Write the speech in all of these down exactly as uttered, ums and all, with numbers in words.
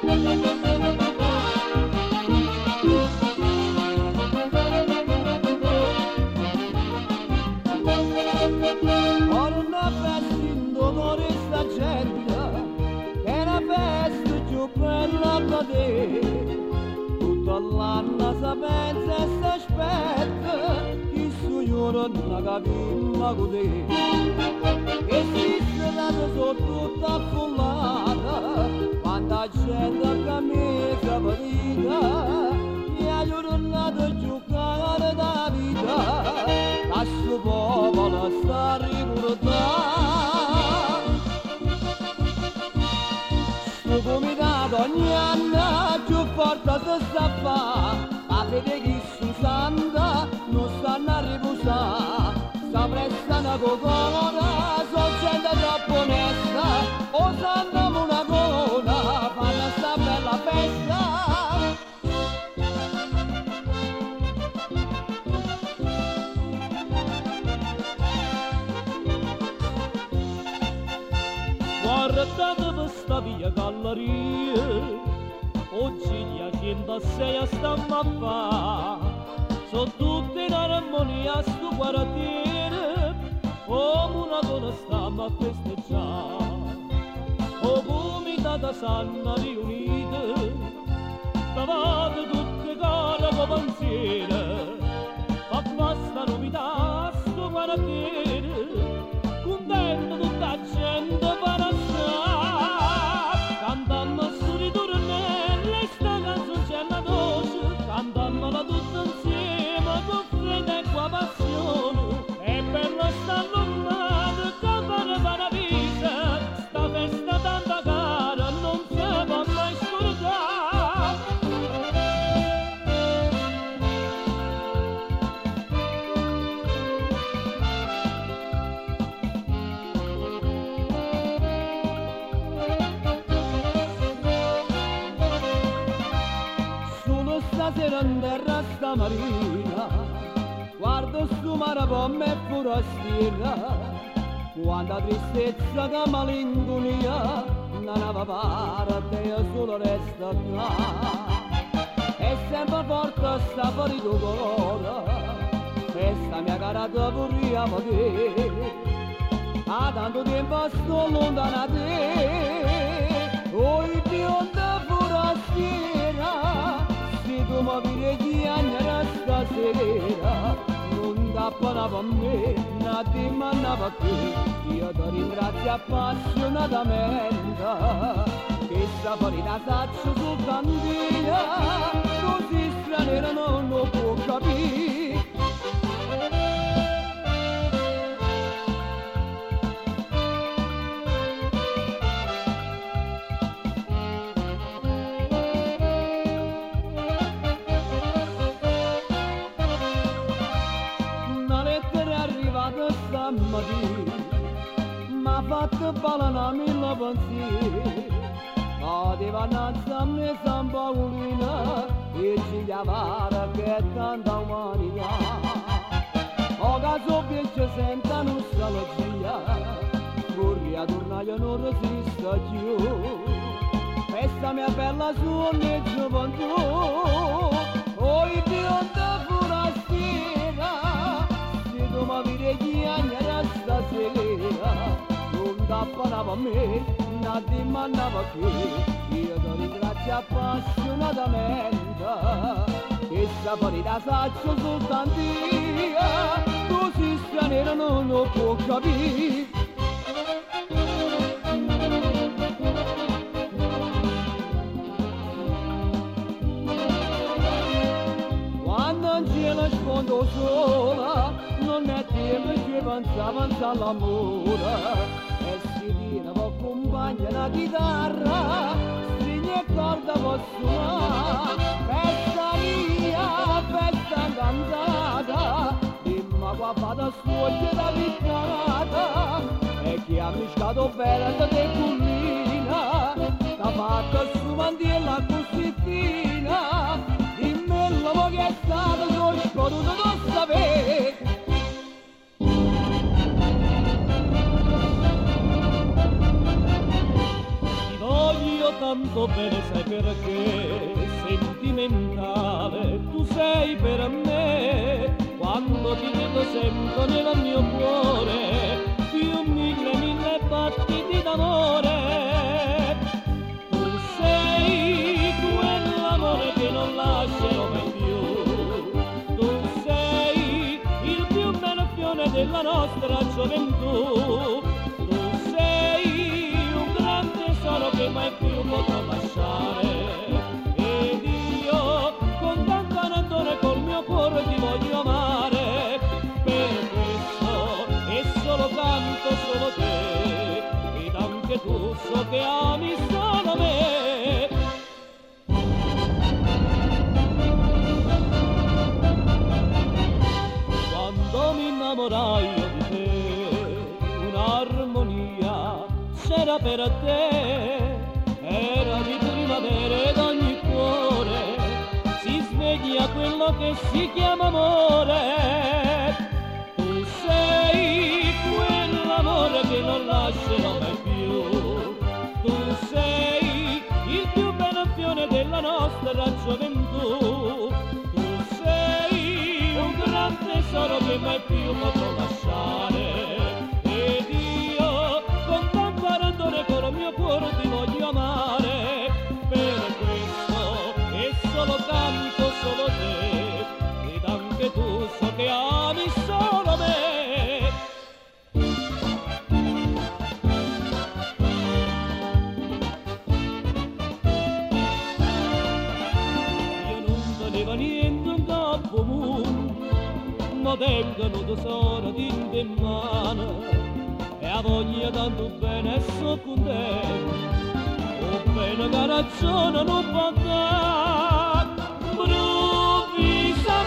Tutta l'anno si pensa e si aspetta che su giuro non capimmo così. E si strada sono tutta affollata, quanta gente cammina partita, e ha giornato a giocare da vita, a sto popolo sta a ricordare. Sto comitato ogni anno più forte si sta a fare, a vedere chi su santa non stanno a riposare, sta prestando cocona, sono gente troppo onesta, o sanno una cona, fanno sta bella festa. Guardate questa via galleria, oggi gli centosei stanno a fare, sono tutte in armonia sto quartiere, come una donna stiamo a festeggiare. O comitata sanno riunite, davanti tutte care come pensiero, ma basta novità sto quartiere, contento tutta la gente per cantando su ritornello e sta canzone c'è una voce, cantandola tutta insieme con fredda e qua passione, e per la sta lontana cantare paradiso, sta festa tanta cara non si può mai scordare. Stasera in terra stamattina guardo sto mare per me forastiera, quanta tristezza che malinconia non aveva parte e solo resta qua, e sempre forte sta fuori tuo cuore, e sta mia cara te vorrei vedere, a tanto tempo sto lontano da te, oi bionda forastiera, tu mi vedi chi agnerà stasera, non tappana per me, non ti manna per te, io ti ringrazio appassionatamente, che sta fuori da saccio soltanto io, così straniera non lo può capire. Stamattina m'ha fatto ballare mille pensieri, poteva innanzi a me San Paolina e ci chiamare che è tanta umanità. O caso piace senta nostalgia, vorrei a tornare non resista più, questa mia bella suona gioventù, oi bionda forastiera, tu mi vedi chi agnerà stasera, non tappana per me, non ti mandava che, io ti ringrazio appassionatamente, che sta fuori da saccio soltanto io, così straniera non lo può capire. Quando in cielo sfondo sola, non è tempo che pensavo all'amore, e si tira per compagna la chitarra, stringe e corda per suonare, festa mia, festa cantata, dimma qua fata sfoglia da piccanata, e chi ha miscato bene da te cullina, t'ha fatto su mandiella così fina, dimmi l'uomo che è stato, non scordo non sapere. tanto bene, sai perché? Sentimentale, tu sei per me, quando ti vedo sento nel mio cuore più mille mille battiti d'amore. Tu sei quell'amore che non lascerò mai più, tu sei il più bel fiore della nostra gioventù, tu sei un gran tesoro che mai più potrò lasciare. Ed io con tanto ardore col mio cuore ti voglio amare, per questo e solo canto solo te, ed anche tu so che ami solo me. Quando mi innamorai io di te, un'armonia c'era per te, era di primavera ed ogni cuore si sveglia quello che si chiama amore. Tu sei quell'amore che non lascerò mai più, tu sei il più bel fiore della nostra gioventù, tu sei un gran tesoro che mai più potrò lasciare. Ed io con tanto ardore con il mio cuore ti voglio amare, per questo e solo canto solo te, ed anche tu so che ami solo me. Io non tenevo niente in capo mondo, ma tengono tesoro in mano, e a voglia tanto bene e so contento, o bene che ragione non può dare. Improvvisamente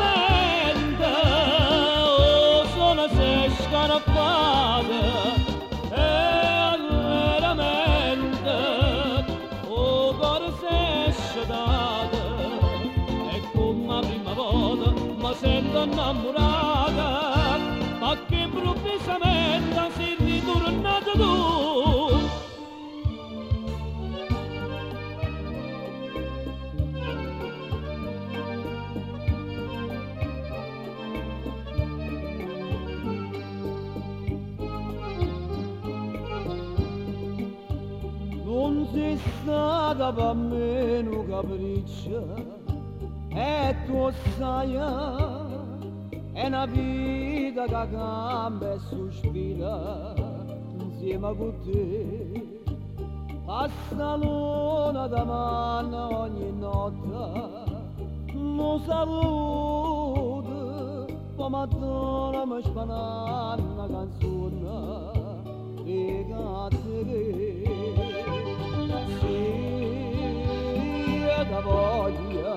oh, sono se scarafate e veramente oh, cuore se sciatate, e come la prima volta mi sento innamorata, ma che improvvisamente sei ritornata tu. Non sei stata per me un capriccio, e tu sai, è una vita che cambia e sospira insieme con te. Passa l'una da mano ogni notte, non saluto, poi mattina mi spana una canzone legata a te. Sì, da voglia,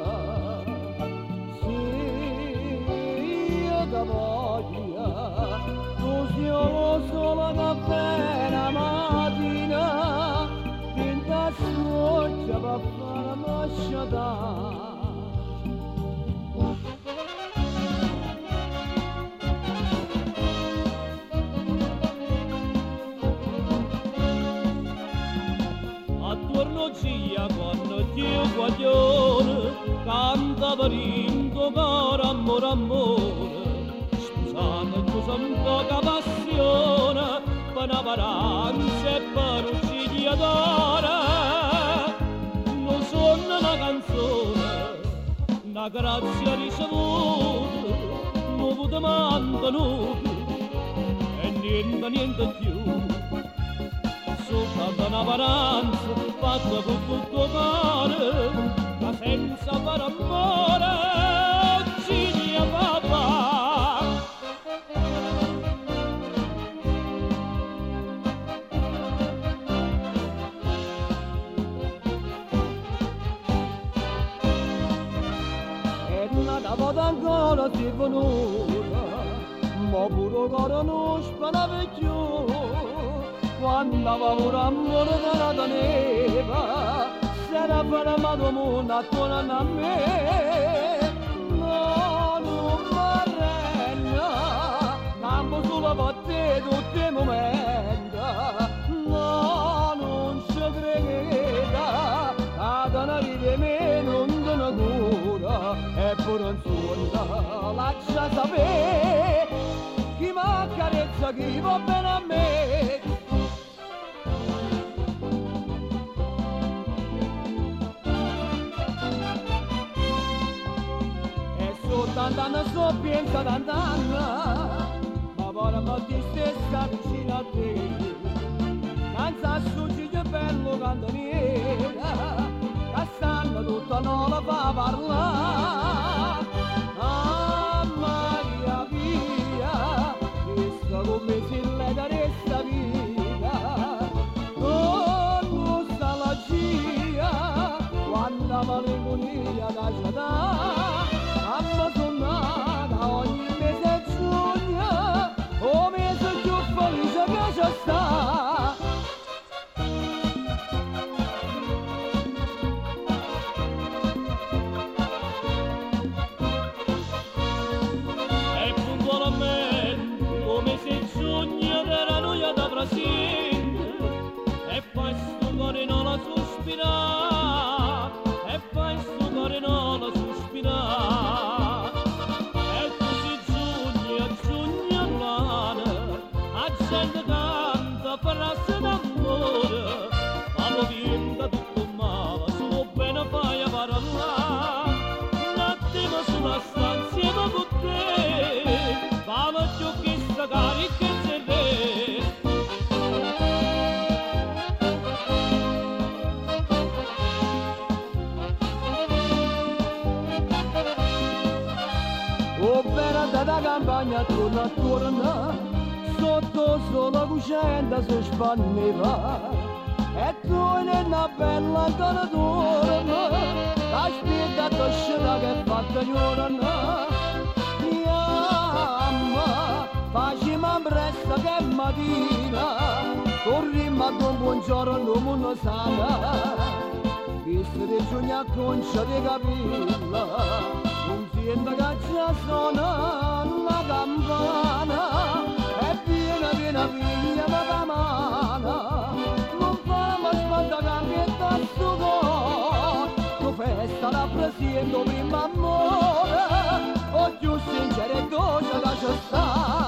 sì, da voglia, così ho solo da bella mattina, pinta scoccia per fare la sciata. Gia quando Dio guaglione canta per il tuo caro amore amore, scusate cosa un poca passione per una paranza e per un ciglia d'ora. Non sono una canzone, una grazia ricevuta, non vi domando nulla e niente niente più. Soltanto una paranza fatta con tutto cuore, ma senza fare amore, ciglia papà. E una volta ancora si è venuta, ma pure cuore non spanava più. Quando avevo amore che la teneva, si era fermato il mondo attorno a me. No, non mi regna, campo solo per te tutti i momenti. No, non ci creda, sa chi va bene a me. E so tant'anni so pensa tant'anni, ma poi mi ti stessa vicino a te. Canza su Gigi bello cantaniera, che stanno tutta non la fa parlare. Ah Maria mia, questa come si lega resta vita, non nostalgia, quando malinconia da città, amma suonata ogni mese giugno, o mese più felice che ci sta. E poi sto cuore non la sospira, e poi sto cuore non la sospira. E così giugno, giugno l'anno, a gente canta frase d'amore, ma lo vinta tutto male, solo bene fai a parlare. Un attimo sulla stanza con te, vale ciò che sta carica e se re. O vera da campagna torna a torna, sotto solo cuscenda si spanneva, e tu in una bella ancora torna, la spinta toscina che è fatta giorna. Mamma, facciamo presto che mattina, corrimmo ad un buongiorno mondo sana, visto di giugno a concia di capilla. Non sento che già suona la campana, e piena piena figlia ma da mana, non famo spanta cambietta a sto cuore, tu festa rappresento prima amore, o più sincero e dolce che ci sta.